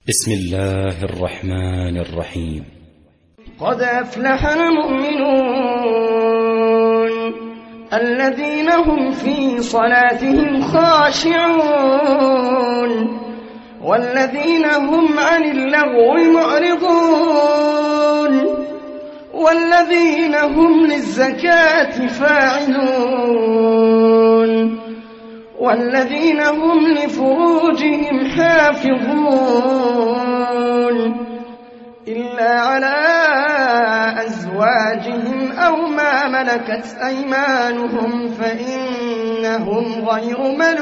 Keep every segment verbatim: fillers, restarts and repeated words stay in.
بسم الله الرحمن الرحيم. قد أفلح المؤمنون الذين هم في صلاتهم خاشعون والذين هم عن اللغو معرضون والذين هم للزكاة فاعلون والذين هم لفروجهم حافظون إلا على أزواجهم أو ما ملكت أيمانهم فإنهم غير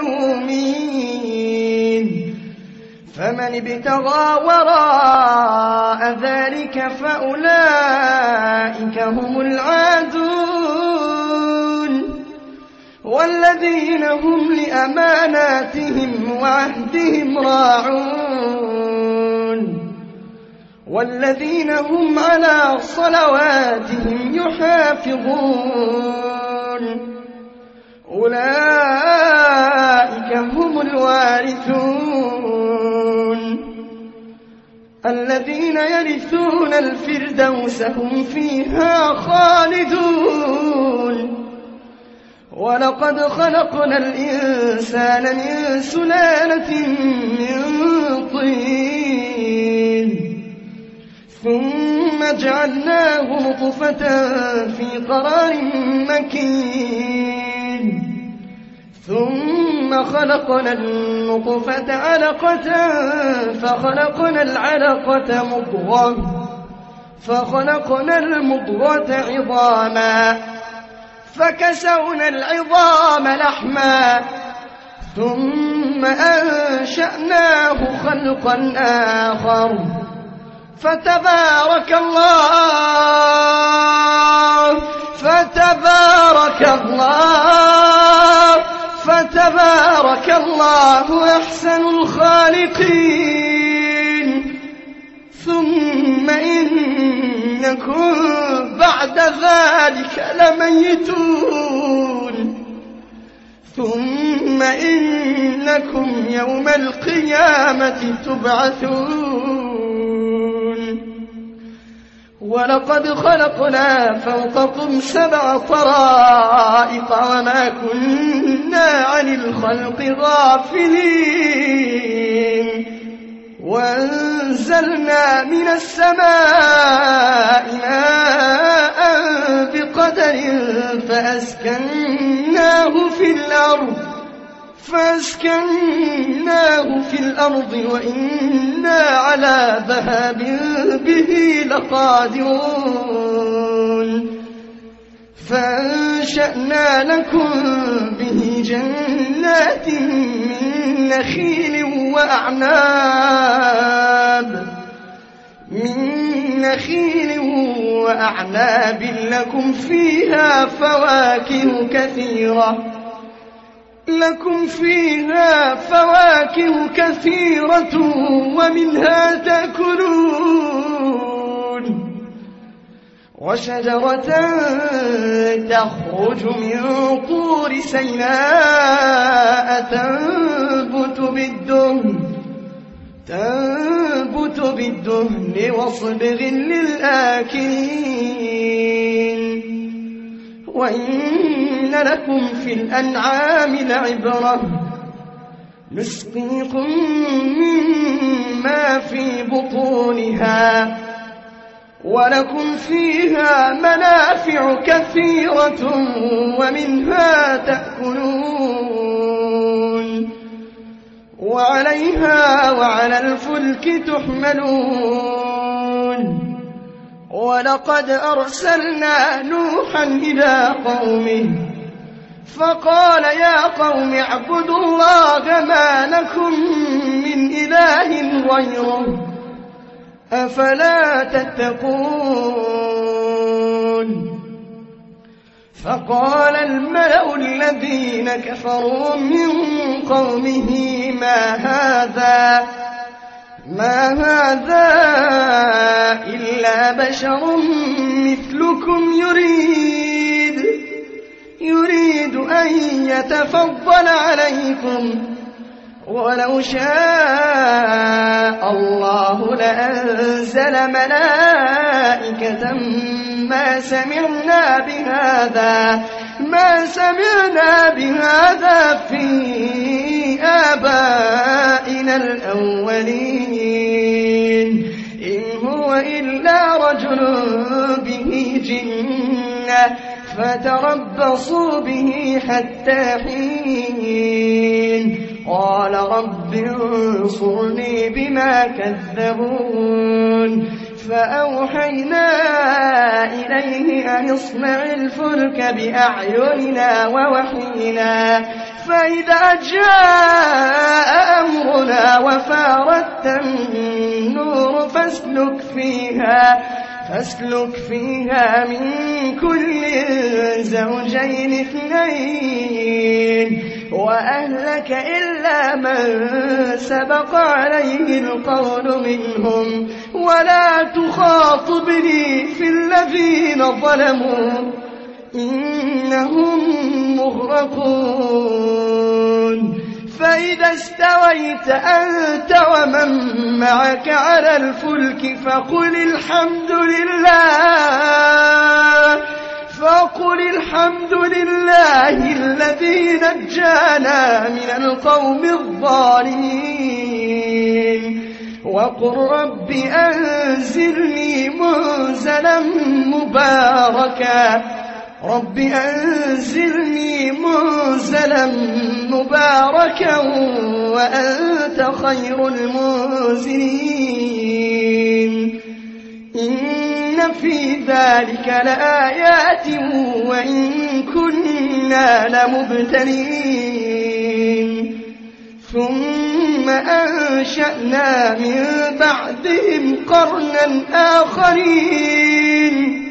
ملومين فمن ابتغى وراء ذلك فأولئك هم العادون والذين هم لأماناتهم وعهدهم راعون والذين هم على صلواتهم يحافظون أولئك هم الوارثون الذين يرثون الفردوس هم فيها خالدون ولقد خلقنا الإنسان من سلالة من طين ثم جعلناه نطفة في قرار مكين ثم خلقنا النطفة علقة فخلقنا العلقة مضغة فخلقنا المضغة عظاما فكسونا العظام لحما ثم أنشأناه خلقا آخر فتبارك الله فتبارك الله فتبارك الله أحسن الخالقين ثم إنكم بعد ذلك لميتون ثم إنكم يوم القيامة تبعثون ولقد خلقنا فوقكم سبع طرائق وما كنا عن الخلق غافلين وأنزلنا من السماء ماء بقدر فأسكناه في الأرض فأسكناه في الأرض وإنا على ذهاب به لقادرون فأنشأنا لكم به جنات من نخيل وأعناب من نخيل وأعناب لكم فيها فواكه كثيرة لكم فيها فواكه كثيرة ومنها تأكلون وشجرة تخرج من طور سيناء تنبت بالدهن تنبت بالدهن وصبغ للآكلين وإن لكم في الأنعام لعبرة نسقيكم مما في بطونها ولكم فيها منافع كثيرة ومنها تأكلون وعليها وعلى الفلك تحملون ولقد أرسلنا نوحا إلى قومه فقال يا قوم اعبدوا الله ما لكم من إله غيره أفلا تتقون فقال الملأ الذين كفروا من قومه ما هذا ما هذا إلا بشر مثلكم يريد يريد أن يتفضل عليكم ولو شاء الله لأنزل ملائكة ما سمعنا بهذا ما سمعنا بهذا في آبائنا الأولين إن هو إلا رجل به جنة فتربصوا به حتى حين قال رب انصرني بما كذبون فأوحينا إليه أن اصنع الفلك بأعيننا ووحينا فإذا جاء أمرنا وفارت النور فاسلك فيها فاسلك فيها من كل زوجين اثنين وأهلك إلا من سبق عليه القول منهم ولا تخاطبني في الذين ظلموا إنهم مغرقون فإذا استويت أنت ومن معك على الفلك فقل الحمد لله فقل الحمد لله الذي نجانا من القوم الظالمين وقل رب أنزلني منزلا مباركا رب أنزلني منزلا مباركا وأنت خير المنزلين إن في ذلك لآيات وإن كنا لمبتلين ثم أنشأنا من بعدهم قرنا آخرين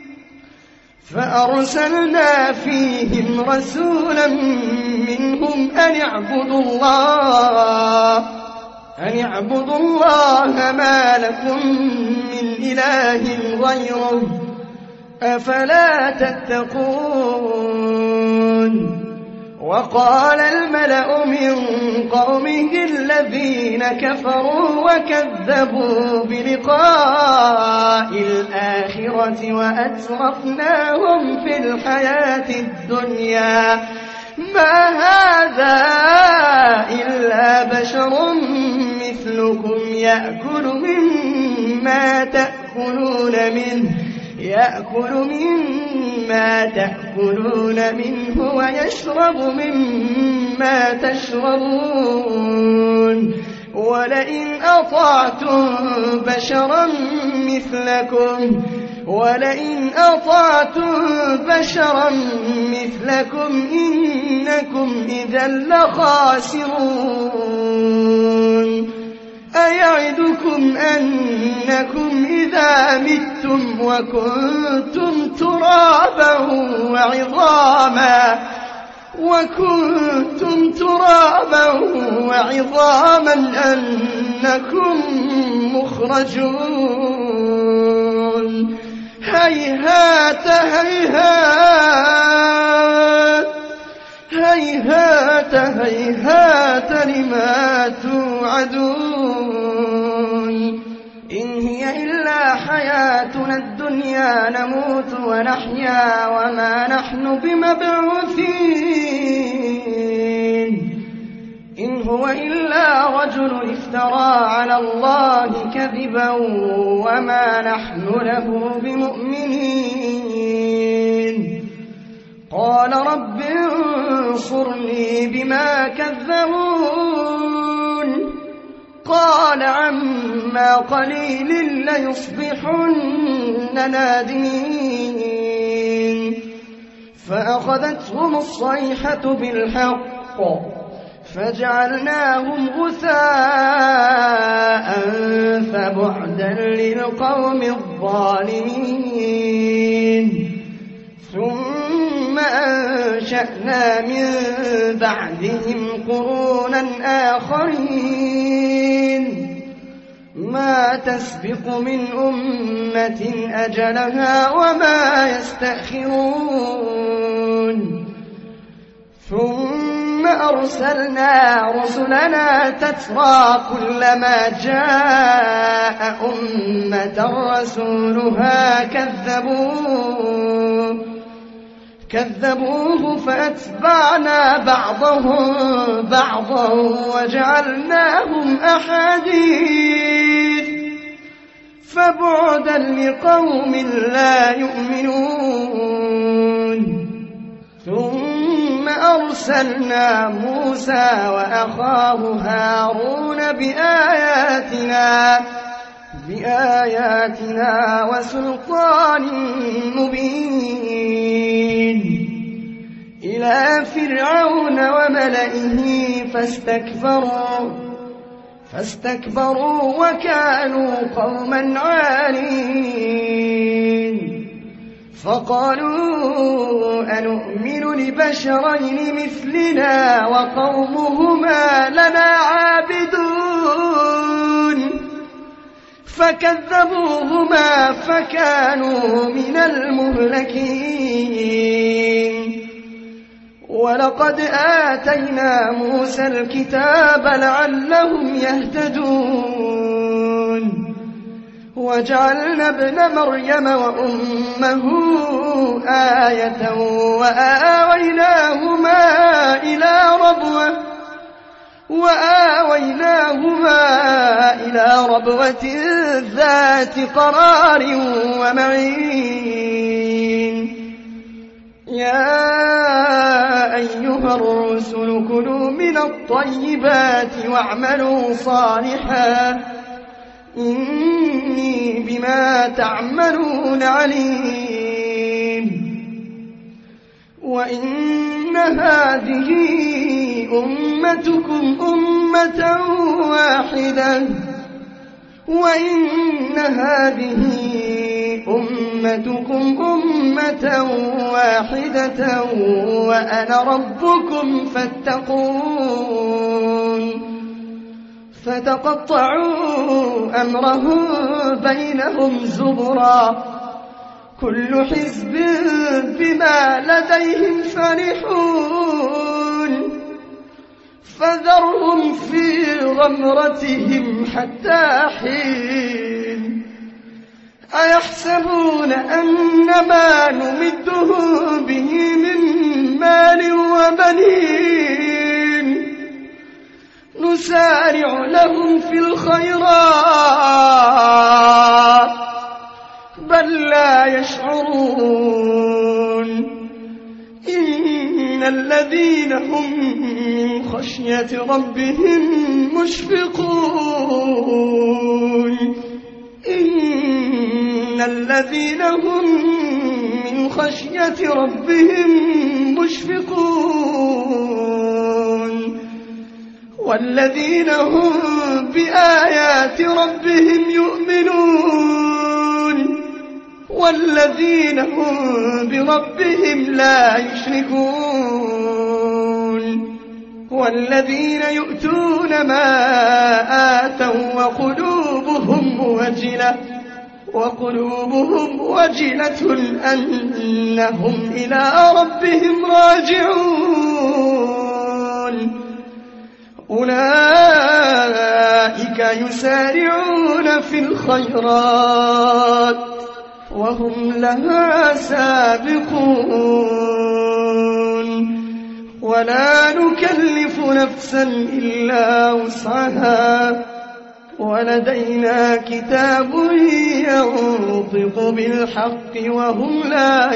فأرسلنا فيهم رسولا منهم أن اعبدوا الله أن اعبدوا الله ما لكم من إله غيره أفلا تتقون وقال الملأ من قومه الذين كفروا وكذبوا بلقاء الآخرة وأترفناهم في الحياة الدنيا ما هذا إلا بشر مثلكم يأكل مما تأكلون منه يأكل مما تأكلون منه ويشرب مما تشربون ولئن أطعتم بشرا مثلكم ولئن أطعتم بشرا مثلكم إنكم إذا لخاسرون أيعدكم أنكم إذا متم وكنتم ترابا وعظاما وكنتم ترابا وعظاما أنكم مخرجون هيهات هيهات هيهات هيهات لما توعدون إن هي إلا حياتنا الدنيا نموت ونحيا وما نحن بمبعوثين إن هو إلا رجل افترى على الله كذبا وما نحن له بمؤمنين قال رب انصرني بما كذبون قال عما قليل ليصبحن نادمين فأخذتهم الصيحة بالحق فجعلناهم غثاء فبعدا للقوم الظالمين ثم أنشأنا من بعدهم قرونا آخرين ما تسبق من أمة أجلها وما يستأخرون ثم ثم أرسلنا رسلنا تترى كلما جاء أمة رسولها كذبوه كذبوه فأتبعنا بعضهم بعضا وجعلناهم أحاديث فبعدا لقوم لا يؤمنون. ثم أرسلنا موسى وأخاه هارون بآياتنا بآياتنا وسلطان مبين إلى فرعون وملئه فاستكبروا فاستكبروا وكانوا قوما عالين فقالوا أنؤمن لبشرين مثلنا وقومهما لنا عابدون فكذبوهما فكانوا من المهلكين. ولقد آتينا موسى الكتاب لعلهم يهتدون وجعلنا ابن مريم وأمه آية وآويناهما إلى ربوة وآويناهما إلى ربوة ذات قرار ومعين. يا أيها الرسل كلوا من الطيبات واعملوا صالحا إني بما تعملون عليم. وإن هذه أمتكم أمة واحدة وإن هذه أمتكم أمة واحدة وأنا ربكم فاتقون. فتقطعوا أمرهم بينهم زبرا كل حزب بما لديهم فرحون فذرهم في غمرتهم حتى حين. أيحسبون أن ما نمدهم به من مال وبنين نسارع لهم في الخيرات بل لا يشعرون. إن الذين هم من خشية ربهم مشفقون إن الذين هم من خشية ربهم مشفقون والذين هم بآيات ربهم يؤمنون والذين هم بربهم لا يشركون والذين يؤتون ما آتوا وقلوبهم وجلة وقلوبهم وجلة أنهم إلى ربهم راجعون. أولئك يسارعون في الخيرات وهم لها سابقون ولا نكلف نفسا إلا وسعها ولدينا كتاب ينطق بالحق وهم لا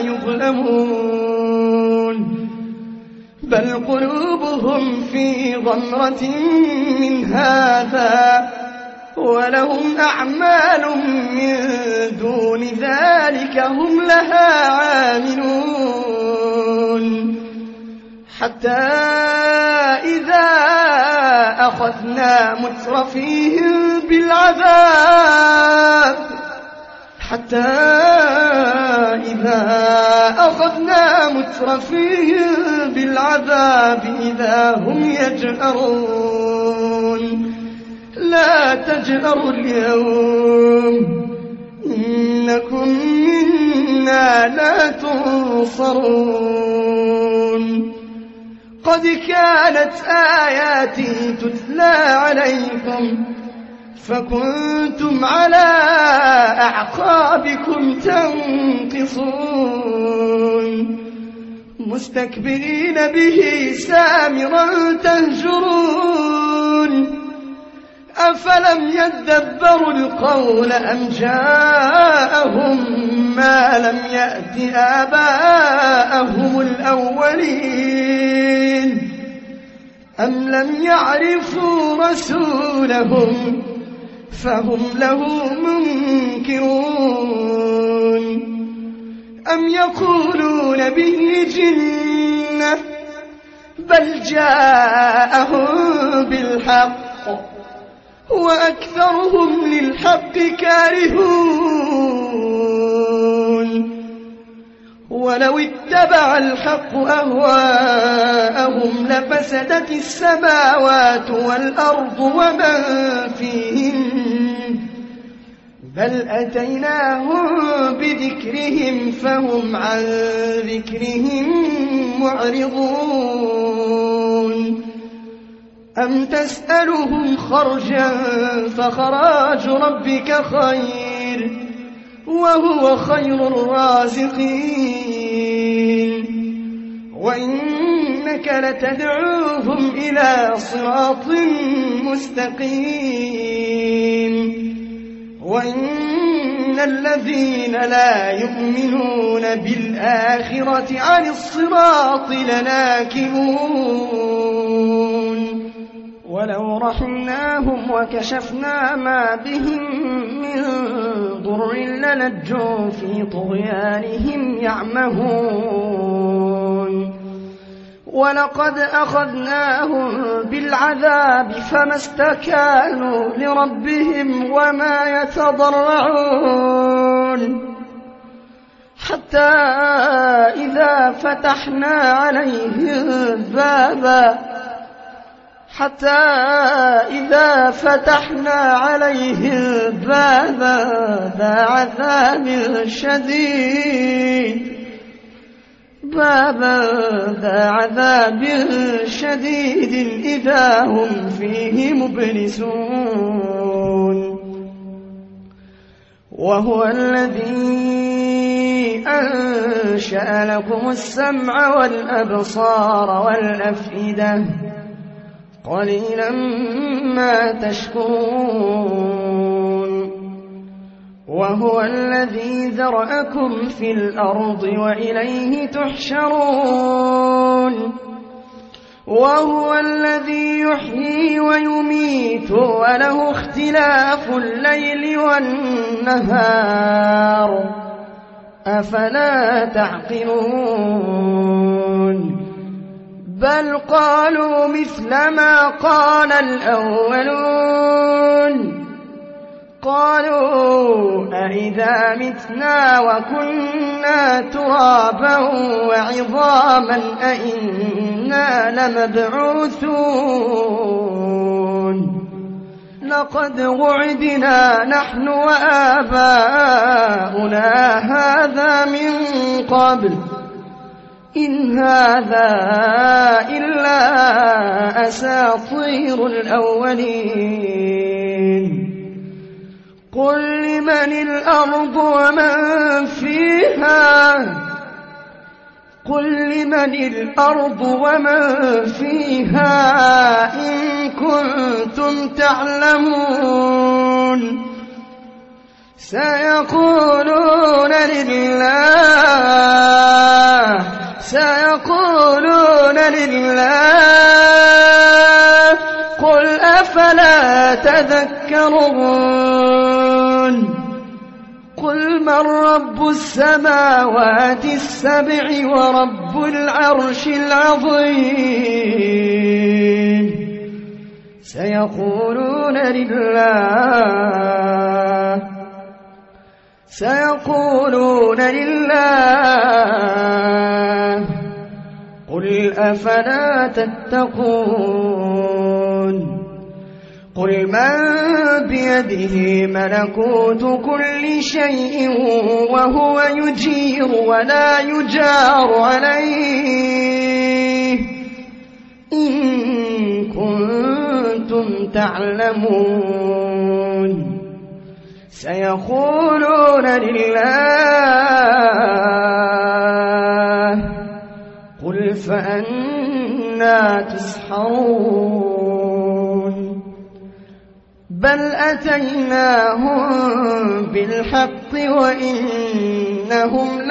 يظلمون بل قلوبهم في غمرة من هذا ولهم أعمال من دون ذلك هم لها عاملون. حتى إذا أخذنا مترفيهم بالعذاب حتى إذا أخذنا مترفيهم بالعذاب إذا هم يجأرون لا تجأروا اليوم إنكم منا لا تنصرون. قد كانت آياتي تتلى عليكم فكنتم على أعقابكم تنقصون مستكبرين به سامرا تهجرون أفلم يدبروا القول أم جاءهم ما لم يأت آباءهم الأولين أم لم يعرفوا رسولهم فهم له منكرون أم يقولون به جنة بل جاءهم بالحق وأكثرهم للحق كارهون ولو اتبع الحق أهواءهم لفسدت السماوات والأرض ومن فيهن بل أتيناهم بذكرهم فهم عن ذكرهم معرضون أم تسألهم خرجا فخراج ربك خير وهو خير الرازقين وإنك لتدعوهم إلى صراط مستقيم وإن الذين لا يؤمنون بالآخرة عن الصراط لناكبون ولو رحمناهم وكشفنا ما بهم من ضر للجوا في طغيانهم يعمهون ولقد أخذناهم بالعذاب فما استكانوا لربهم وما يتضرعون حتى إذا فتحنا عليهم بابا حتى إذا فتحنا عليهم بابا ذا عذاب شديد بابا ذا عذاب شديد إذا هم فيه مبلسون وهو الذي أنشأ لكم السمع والأبصار والأفئدة قليلا ما تشكرون وهو الذي ذرأكم في الأرض وإليه تحشرون وهو الذي يحيي ويميت وله اختلاف الليل والنهار أفلا تعقلون بل قالوا مثل ما قال الأولون قالوا أئذا متنا وكنا ترابا وعظاما أئنا لمبعوثون لقد وعدنا نحن وآباؤنا هذا من قبل إن هذا إلا أساطير الأولين قل لمن الأرض ومن فيها قل لمن الأرض ومن فيها إن كنتم تعلمون سيقولون لله سيقولون لله قل أفلا تذكرون قل من رب السماوات السبع ورب العرش العظيم سيقولون لله سيقولون لله قل أفلا تتقون قل من بيده ملكوت كل شيء وهو يجير ولا يجار عليه إن كنتم تعلمون سيقولون لله قل فأنا تسحرون بل أتيناهم بالحق وإنهم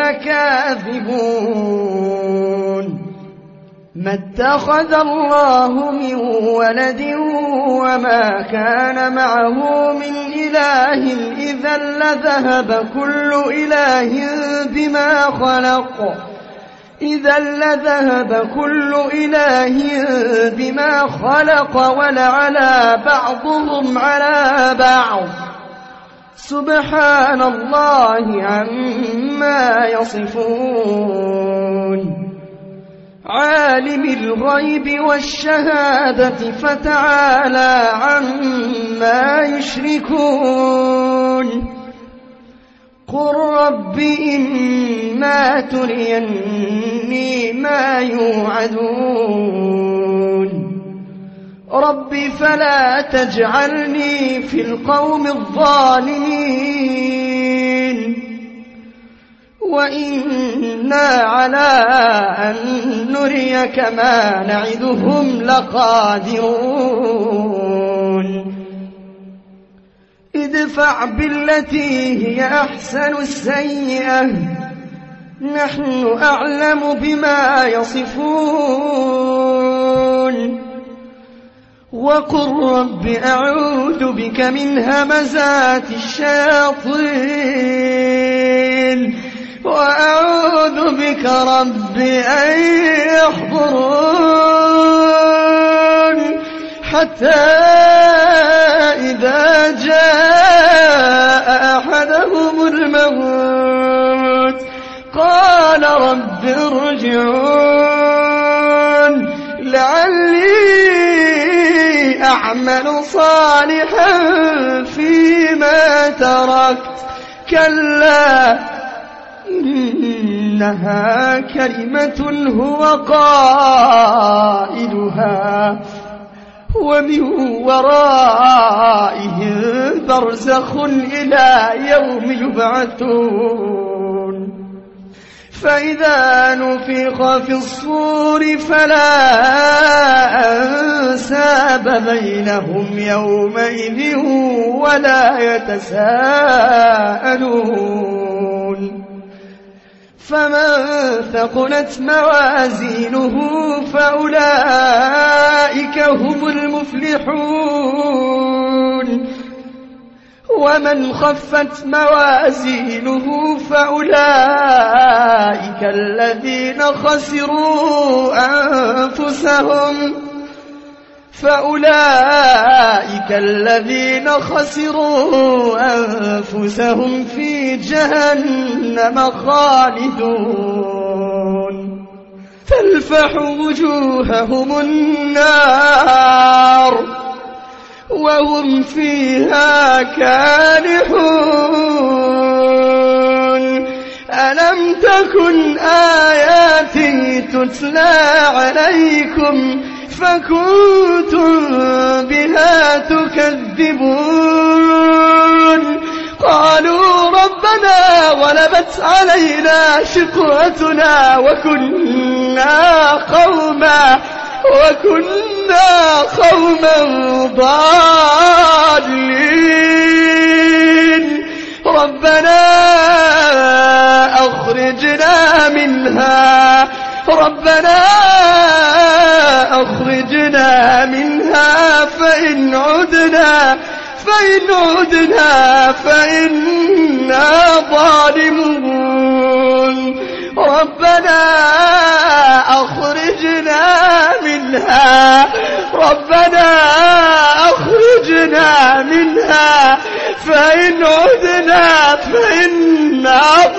لكاذبون ما اتخذ الله من ولد وما كان معه من إله إذا لذهب كل إله بما خلق إذا لذهب كل إله بما خلق ولعلى بعضهم على بعض سبحان الله عما يصفون عالم الغيب والشهادة فتعالى عما يشركون قل رب إما تريني ما يوعدون رب فلا تجعلني في القوم الظالمين وإنا على أن نريك ما نعدهم لقادرون ادفع بالتي هي أحسن السيئة نحن أعلم بما يصفون وقل رب أعوذ بك من همزات الشياطين وأعوذ بك رب أن يحضرون حتى إذا جاء أحدهم الموت قال رب ارجعون لعلي أعمل صالحا فيما تركت كلا إنها كلمة هو قائلها ومن ورائهم برزخ إلى يوم يبعثون فإذا نفخ في الصور فلا أنساب بينهم يومئذ ولا يتساءلون فمن ثقلت موازينه فأولئك هم المفلحون ومن خفت موازينه فأولئك الذين خسروا أنفسهم فأولئك الذين خسروا أنفسهم في جهنم خالدون تلفح وجوههم النار وهم فيها كالحون ألم تكن آياتي تتلى عليكم فكنتم بها تكذبون قالوا ربنا غلبت علينا شقوتنا وكنا قوما وكنا قوما ضالين ربنا أخرجنا منها ربنا أخرجنا منها فإن عدنا فإن عدنا فإنا ظالمون ربنا أخرجنا منها ربنا أخرجنا منها فإن عدنا فإنا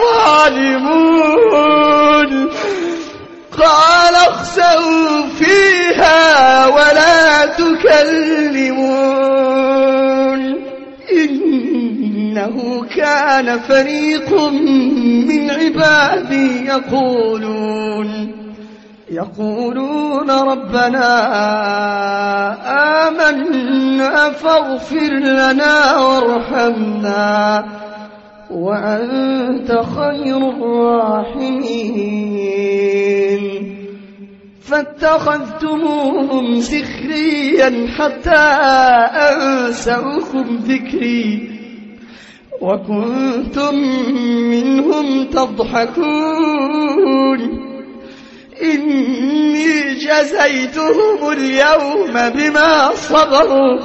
ظالمون قال اخسئوا فيها ولا تكلمون إنه كان فريق من عبادي يقولون يقولون ربنا آمنا فاغفر لنا وارحمنا وأنت خير الراحمين فاتخذتموهم سخريا حتى أنسوكم ذكري وكنتم منهم تضحكون إني جزيتهم اليوم بما صبروا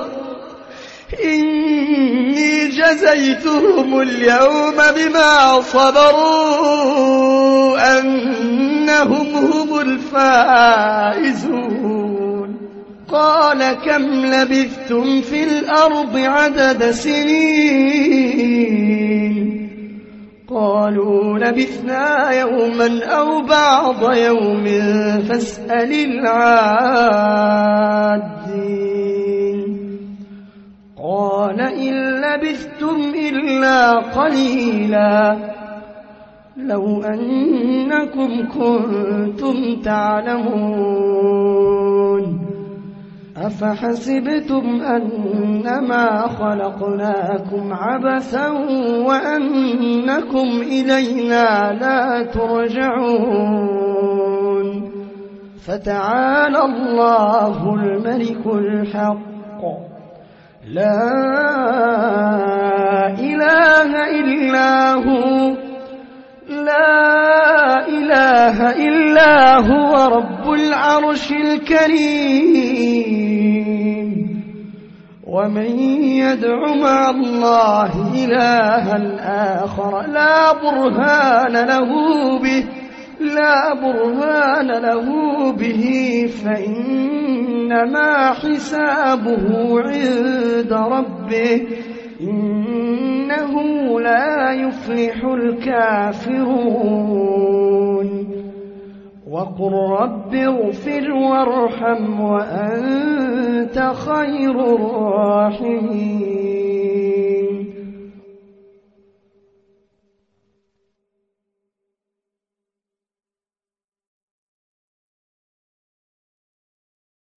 إني جزيتهم اليوم بما صبروا أنهم هم الفائزون قال كم لبثتم في الأرض عدد سنين قالوا لبثنا يوما أو بعض يوم فاسأل العادين قال إن لبثتم إلا قليلا لو أنكم كنتم تعلمون أفحسبتم أنما خلقناكم عبثا وأنكم إلينا لا ترجعون فتعالى الله الملك الحق لا إله إلا هو لا إله إلا هو رب العرش الكريم ومن يدع مع الله إلها آخر لا برهان له به لا برهان له به فإنما حسابه عند ربه إنه لا يفلح الكافرون وقل رب اغفر وارحم وأنت خير الراحمين